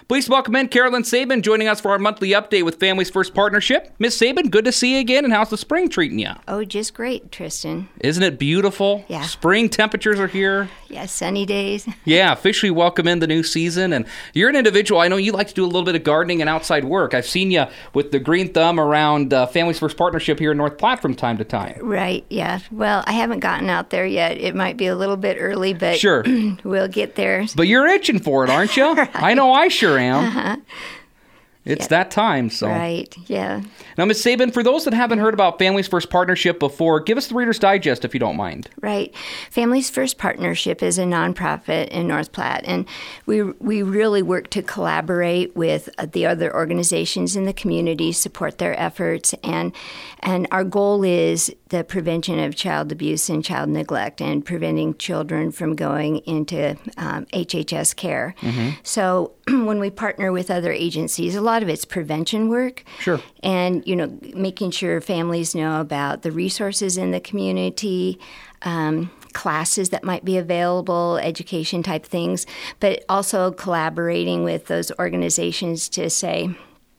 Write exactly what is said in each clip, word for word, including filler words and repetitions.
Please welcome in Carolyn Sabin joining us for our monthly update with Families First Partnership. Miss Sabin, good to see you again, and how's the spring treating you? Oh, just great, Tristan. Isn't it beautiful? Yeah. Spring temperatures are here. Yeah, sunny days. Yeah, officially welcome in the new season. And you're an individual, I know you like to do a little bit of gardening and outside work. I've seen you with the green thumb around uh, Families First Partnership here in North Platte from time to time. Right, yeah. Well, I haven't gotten out there yet. It might be a little bit early, but Sure. we'll get there. But you're itching for it, aren't you? Right. I know I sure am. Uh-huh. It's Yeah. that time, so. Right, yeah. Now, Miz Sabin, for those that haven't heard about Families First Partnership before, give us the Reader's Digest if you don't mind. Right. Families First Partnership is a nonprofit in North Platte, and we we really work to collaborate with the other organizations in the community, support their efforts, and and our goal is the prevention of child abuse and child neglect and preventing children from going into um, H H S care. Mm-hmm. So when we partner with other agencies, a lot of it's prevention work. Sure. And, you know, making sure families know about the resources in the community, um, classes that might be available, education type things, but also collaborating with those organizations to say,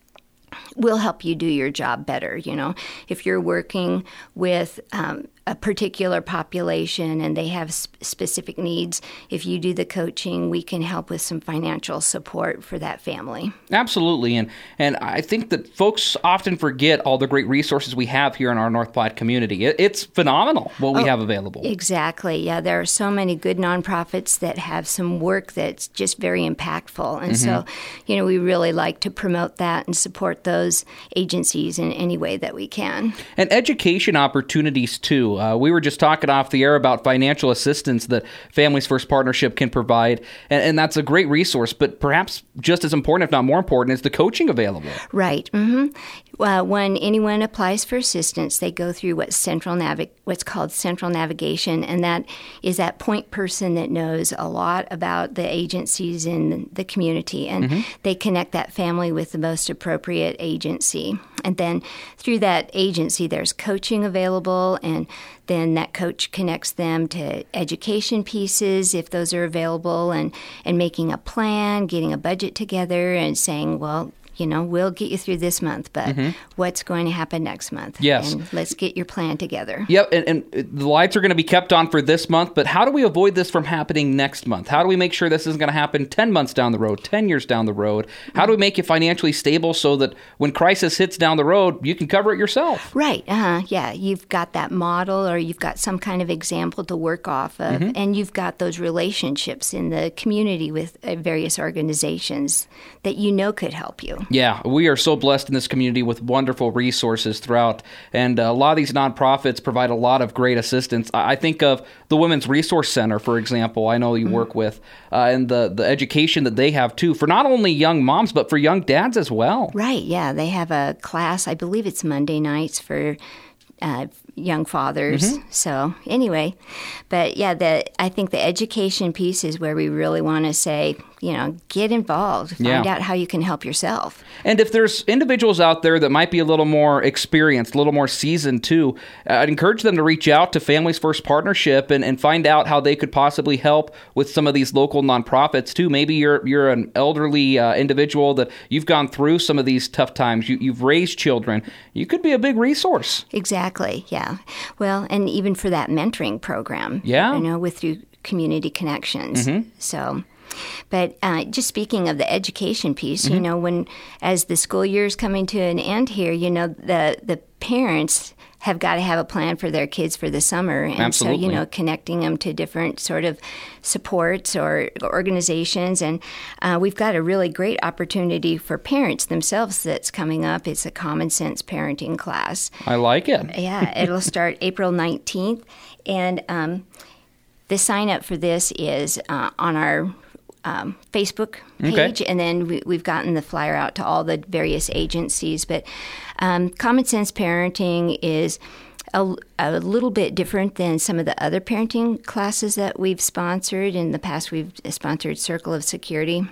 we'll help you do your job better. You know, if you're working with um, a particular population and they have sp- specific needs, if you do the coaching, we can help with some financial support for that family. Absolutely. And and I think that folks often forget all the great resources we have here in our North Platte community. It, it's phenomenal what we Oh, have available. Exactly. Yeah, there are so many good nonprofits that have some work that's just very impactful. And Mm-hmm. so, you know, we really like to promote that and support those agencies in any way that we can. And education opportunities, too. Uh, we were just talking off the air about financial assistance that Families First Partnership can provide, and, and that's a great resource. But perhaps just as important, if not more important, is the coaching available. Right. Mm-hmm. Well, when anyone applies for assistance, they go through what's central navi- what's called central navigation, and that is that point person that knows a lot about the agencies in the community, and mm-hmm. they connect that family with the most appropriate agency. And then through that agency, there's coaching available, and then that coach connects them to education pieces if those are available, and, and making a plan, getting a budget together, and saying, well, you know, we'll get you through this month, but mm-hmm. what's going to happen next month? Yes. And let's get your plan together. Yep, and, and the lights are going to be kept on for this month, but how do we avoid this from happening next month? How do we make sure this isn't going to happen ten months down the road, ten years down the road? How do we make you financially stable so that when crisis hits down the road, you can cover it yourself? Right, uh-huh, yeah. You've got that model, or you've got some kind of example to work off of, mm-hmm. and you've got those relationships in the community with uh, various organizations that you know could help you. Yeah, we are so blessed in this community with wonderful resources throughout, and a lot of these nonprofits provide a lot of great assistance. I think of the Women's Resource Center, for example, I know you mm-hmm. work with, uh, and the, the education that they have, too, for not only young moms, but for young dads as well. Right, yeah. They have a class, I believe it's Monday nights for uh, young fathers. Mm-hmm. So anyway, but yeah, the I think the education piece is where we really want to say, you know, get involved, find yeah. out how you can help yourself. And if there's individuals out there that might be a little more experienced, a little more seasoned too, I'd encourage them to reach out to Families First Partnership and, and find out how they could possibly help with some of these local nonprofits too. Maybe you're you're an elderly uh, individual that you've gone through some of these tough times. You, you've raised children. You could be a big resource. Exactly, yeah. Well, and even for that mentoring program, yeah. you know, with through Community Connections. Mm-hmm. So... But uh, just speaking of the education piece, mm-hmm. you know, when as the school year is coming to an end here, you know, the the parents have got to have a plan for their kids for the summer. And Absolutely. so, you know, connecting them to different sort of supports or organizations. And uh, we've got a really great opportunity for parents themselves that's coming up. It's a Common Sense Parenting class. I like it. Yeah, it'll start April nineteenth. And um, the sign up for this is uh, on our Um, Facebook page, okay. and then we, we've gotten the flyer out to all the various agencies. But um, Common Sense Parenting is a, a little bit different than some of the other parenting classes that we've sponsored. In the past, we've sponsored Circle of Security.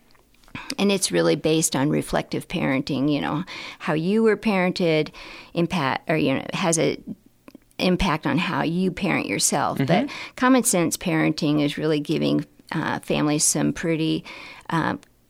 And it's really based on reflective parenting, you know, how you were parented, impact, or, you know, has a impact on how you parent yourself. Mm-hmm. But Common Sense Parenting is really giving Uh, families some pretty uh,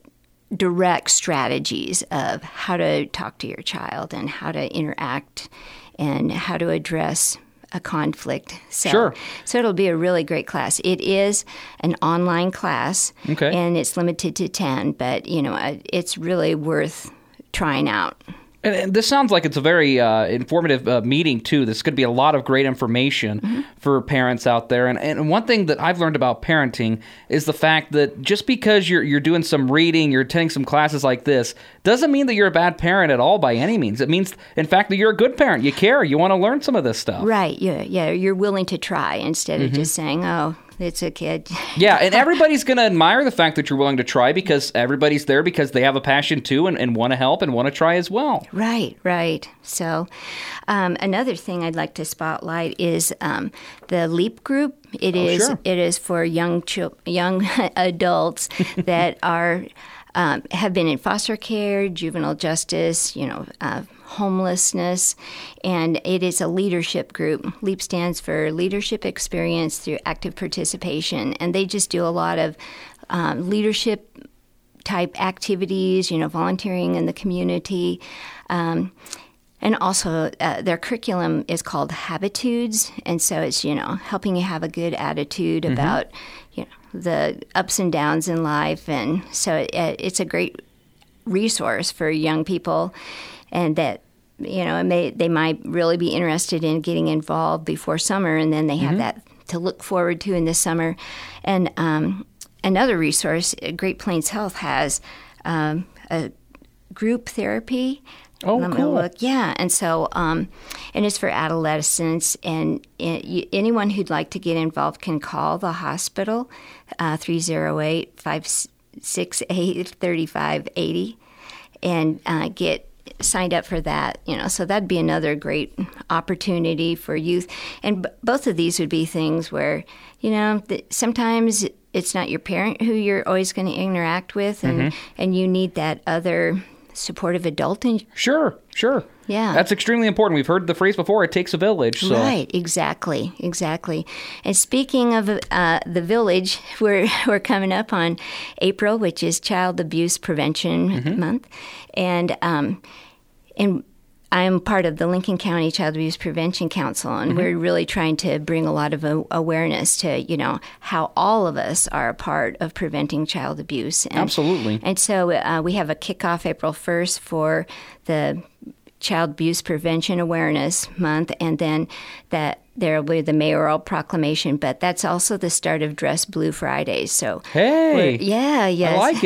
direct strategies of how to talk to your child and how to interact and how to address a conflict. So, Sure. So it'll be a really great class. It is an online class, Okay. and it's limited to ten, but, you know, it's really worth trying out. And, and this sounds like it's a very uh, informative uh, meeting, too. This could be a lot of great information mm-hmm. for parents out there. And, and one thing that I've learned about parenting is the fact that just because you're you're doing some reading, you're attending some classes like this, doesn't mean that you're a bad parent at all by any means. It means, in fact, that you're a good parent. You care. You want to learn some of this stuff. Right. Yeah. Yeah. You're willing to try instead of mm-hmm. just saying, oh, it's a kid. Yeah, and everybody's going to admire the fact that you're willing to try because everybody's there because they have a passion too and, and want to help and want to try as well. Right, right. So um, another thing I'd like to spotlight is um, the LEAP group. It oh, is sure. it is for young chil- young adults that are um, have been in foster care, juvenile justice, you know, uh, homelessness, and it is a leadership group. LEAP stands for Leadership Experience Through Active Participation, and they just do a lot of um, leadership type activities, you know, volunteering in the community. Um, and also uh, their curriculum is called Habitudes, and so it's, you know, helping you have a good attitude mm-hmm. about, you know, the ups and downs in life. And so it, it's a great resource for young people, and that, you know, and they, they might really be interested in getting involved before summer, and then they have mm-hmm. that to look forward to in the summer. And um, another resource, Great Plains Health has um, a group therapy. Oh, Let cool. me look. Yeah, and so, um, and it's for adolescents, and it, you, anyone who'd like to get involved can call the hospital, uh, three oh eight, five six eight, three five eight zero, and uh, get signed up for that, you know, so that'd be another great opportunity for youth. And b- both of these would be things where, you know, th- sometimes it's not your parent who you're always going to interact with, and, mm-hmm. and you need that other supportive adult. In- sure, sure. Yeah. That's extremely important. We've heard the phrase before, it takes a village. So. Right, exactly, exactly. And speaking of uh, the village, we're we're coming up on April, which is Child Abuse Prevention mm-hmm. Month. And um, and I'm part of the Lincoln County Child Abuse Prevention Council, and mm-hmm. we're really trying to bring a lot of a- awareness to, you know, how all of us are a part of preventing child abuse. And, Absolutely. And so uh, we have a kickoff April first for the Child Abuse Prevention Awareness Month, and then that there will be the mayoral proclamation, but that's also the start of Dress Blue Fridays. So, hey, yeah, yes. I like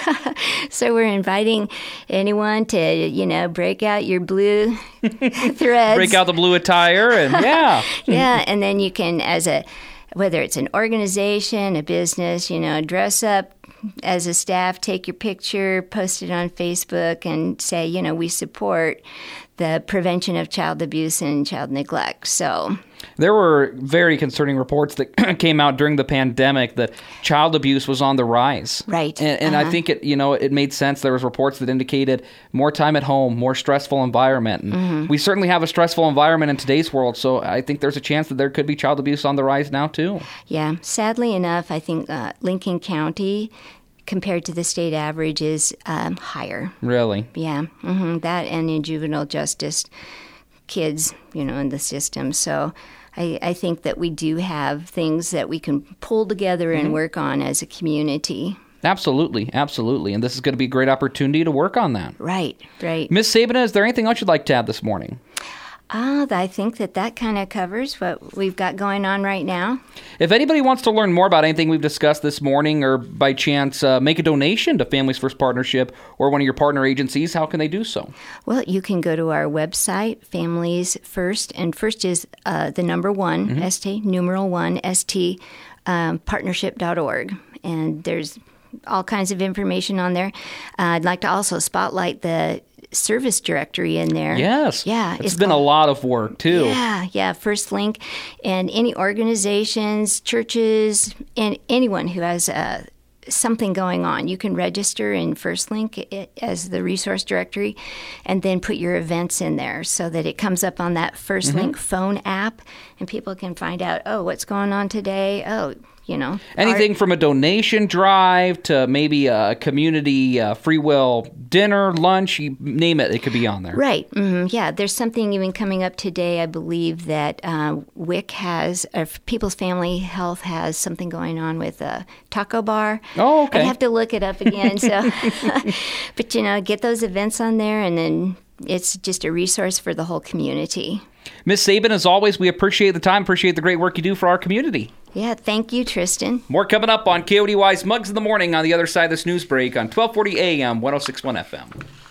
it. So we're inviting anyone to, you know, break out your blue threads, break out the blue attire, and yeah, yeah, and then you can, as a whether it's an organization, a business, you know, dress up as a staff, take your picture, post it on Facebook, and say, you know, we support the prevention of child abuse and child neglect. So there were very concerning reports that came out during the pandemic that child abuse was on the rise. Right. And, and uh-huh. I think it, you know, it made sense. There was reports that indicated more time at home, more stressful environment. And mm-hmm. we certainly have a stressful environment in today's world. So I think there's a chance that there could be child abuse on the rise now too. Yeah. Sadly enough, I think uh, Lincoln County, compared to the state average, is um, higher. Really? Yeah. Mm-hmm. That and in juvenile justice kids, you know, in the system. So I, I think that we do have things that we can pull together and mm-hmm. work on as a community. Absolutely, absolutely. And this is going to be a great opportunity to work on that. Right, right. Miz Sabina, is there anything else you'd like to add this morning? Uh, I think that that kind of covers what we've got going on right now. If anybody wants to learn more about anything we've discussed this morning, or by chance uh, make a donation to Families First Partnership or one of your partner agencies, how can they do so? Well, you can go to our website, Families First, and first is uh, the number one, mm-hmm. st, numeral one, st, um, partnership dot org. And there's all kinds of information on there. Uh, I'd like to also spotlight the service directory in there. Yes. Yeah. It's, it's been called, a lot of work, too. Yeah, yeah. First Link. And any organizations, churches, and anyone who has uh, something going on, you can register in First Link as the resource directory and then put your events in there so that it comes up on that First mm-hmm. Link phone app and people can find out, oh, what's going on today? Oh, you know. Anything Art. from a donation drive to maybe a community uh, free will dinner, lunch, you name it, it could be on there. Right. Mm-hmm. Yeah, there's something even coming up today, I believe, that uh, W I C has, or People's Family Health has something going on with a taco bar. Oh, okay. I'd have to look it up again. So, but, you know, get those events on there, and then it's just a resource for the whole community. Miz Sabin, as always, we appreciate the time, appreciate the great work you do for our community. Yeah, thank you, Tristan. More coming up on K O D Y's Mugs in the Morning on the other side of this news break on twelve forty A M, one oh six point one F M.